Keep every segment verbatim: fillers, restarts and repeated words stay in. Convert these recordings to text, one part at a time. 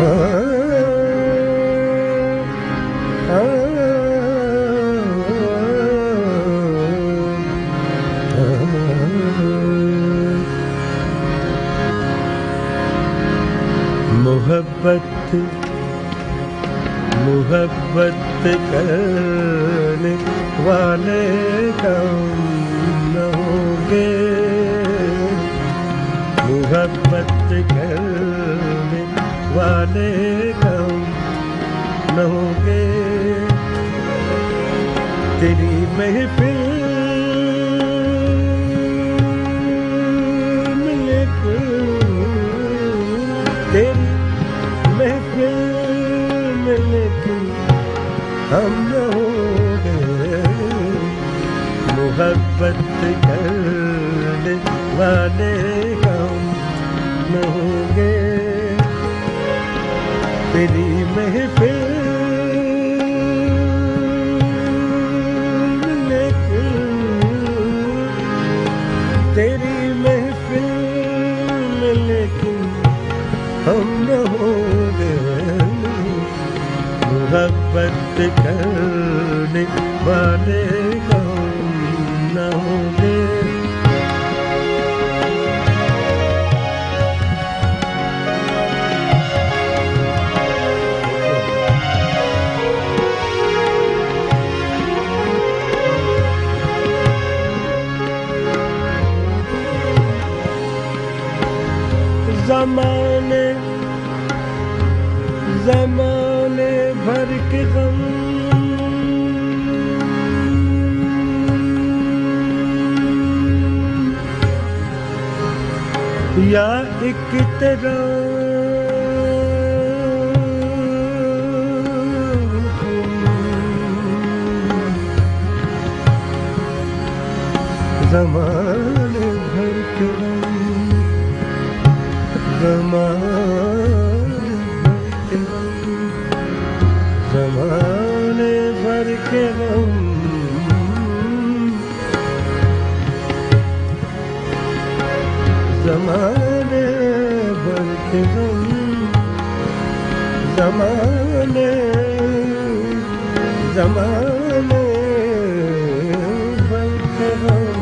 محبت محبت کرنے والے کم نہ ہوں گے، محبت کرنے والے کم نہ ہوں گے، تیری محفل میں لے کر تیری محفل میں لے کر ہم نہ ہوں گے، محبت کرنے والے ہم نہ ہوں گے، تیری محفل میں لے کر تیری محفل میں لے کر ہم نہ ہوں گے، محبت کرنے والے ہم نہ ہوں گے۔ زمانے زمانے بھر کے غم یا ایک تیرا زمانے بھر کے غم زمانے بھر کے غم زمانے بھر کے غم زمانے زمانے بھر کے غم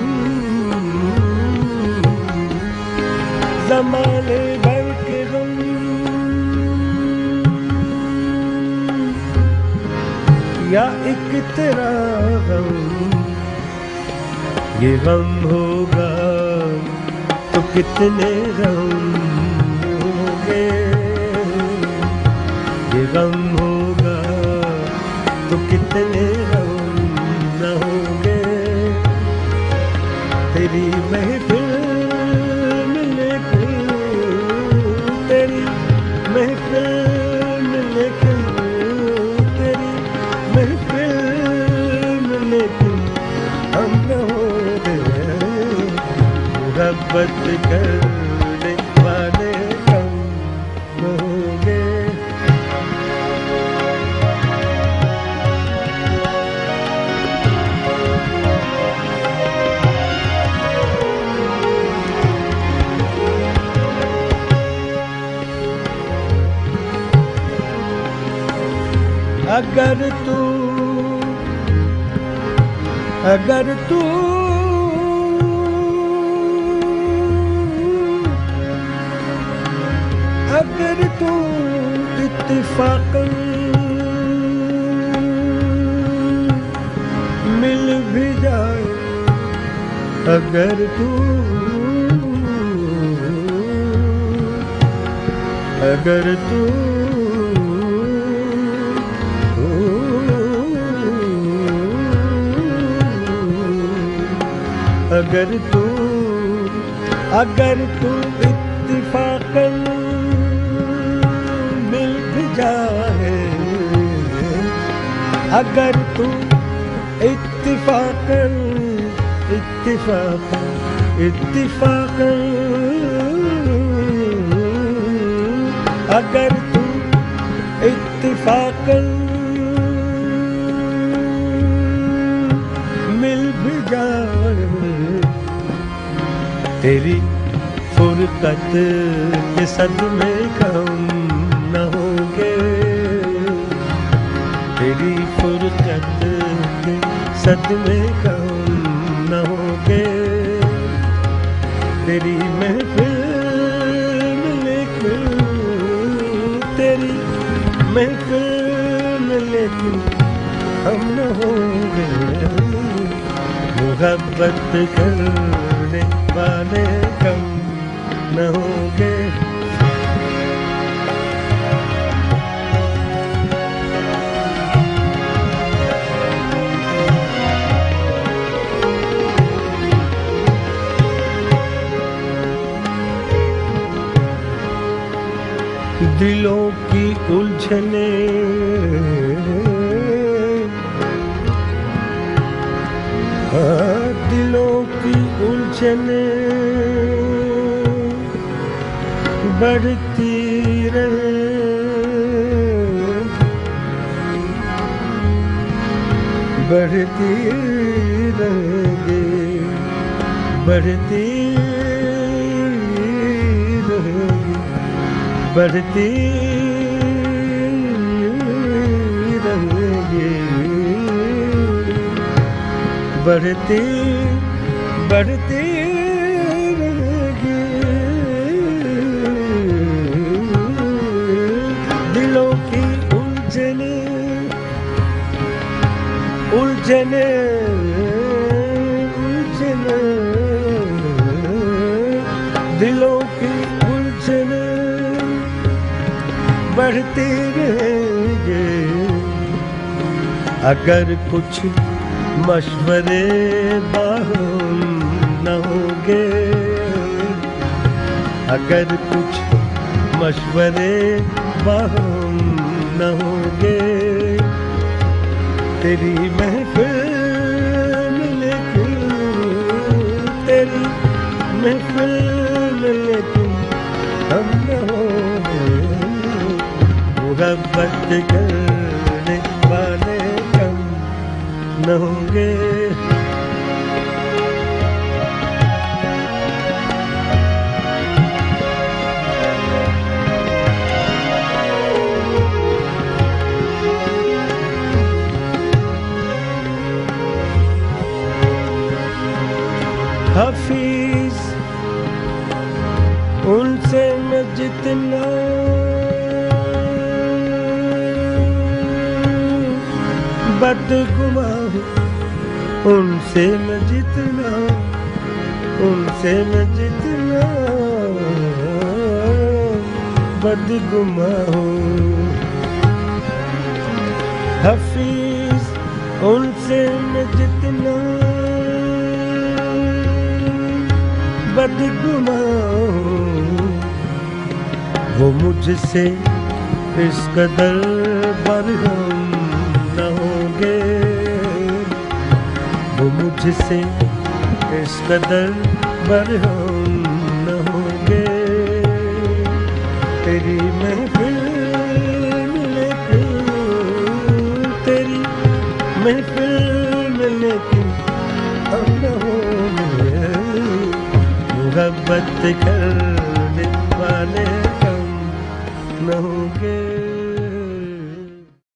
زمانے بھر کے غم یا ایک تیرا غم، یہ غم ہوگا تو کتنے غم ہوں گے، یہ غم ہوگا تو کتنے غم نہ ہوں گے، تیری محفل میں لے کر تیری محفل میں لے کر تیری محفل میں لے کر ہم نہ ہوں گے، محبت کرنے والے کم نہ ہوں گے۔ اگر تو اگر تو اگر تو اتفاقاً مل بھی جائے، اگر تو اگر تو اگر تو اگر تو اتفاقاً مل بھی جائے، اگر تو اتفاقاً اتفاقاً اتفاقاً اگر تو اتفاقاً مل بھی جائے، تیری فرقت کے صدمے کم نہ صدمے کم نہ ہوں گے تیری محفل میں لیکن تیری محفل میں لیکن ہم نہ ہوں گے محبت کرنے والے کم نہ ہوں گے دلوں کی الجھنے ہاں دلوں کی الجھنے بڑھتی رہے بڑھتی رہیں گے بڑھتی رہیں گے بڑھتی رہیں گے بڑھتی بڑھتی رہیں گے دلوں کی الجھنے الجھنے الجھنے دلوں کی الجھنے بڑھتی رہیں گے اگر کچھ مشورے باہم نہ ہوں گے اگر کچھ مشورے باہم نہ ہوں گے تیری محفل میں لیکن تیری محفل میں لیکن ہم نہ ہوں گے محبت کرنے والے کم نہ ہوں گے حفیظ ان سے میں جتنا بدگماں ہوں ان سے میں جتنا ان سے میں جتنا بدگماں ہوں حفیظ ان سے میں جتنا بدگماں ہوں وہ مجھ سے اس قدر برہم نہ ہوں گے وہ مجھ سے اس قدر برہم نہ ہوں گے تیری محفل میں لیکن تیری محفل میں لیکن ہم نہ ہوں گے محبت کرنے والے کم نہ ہوں گے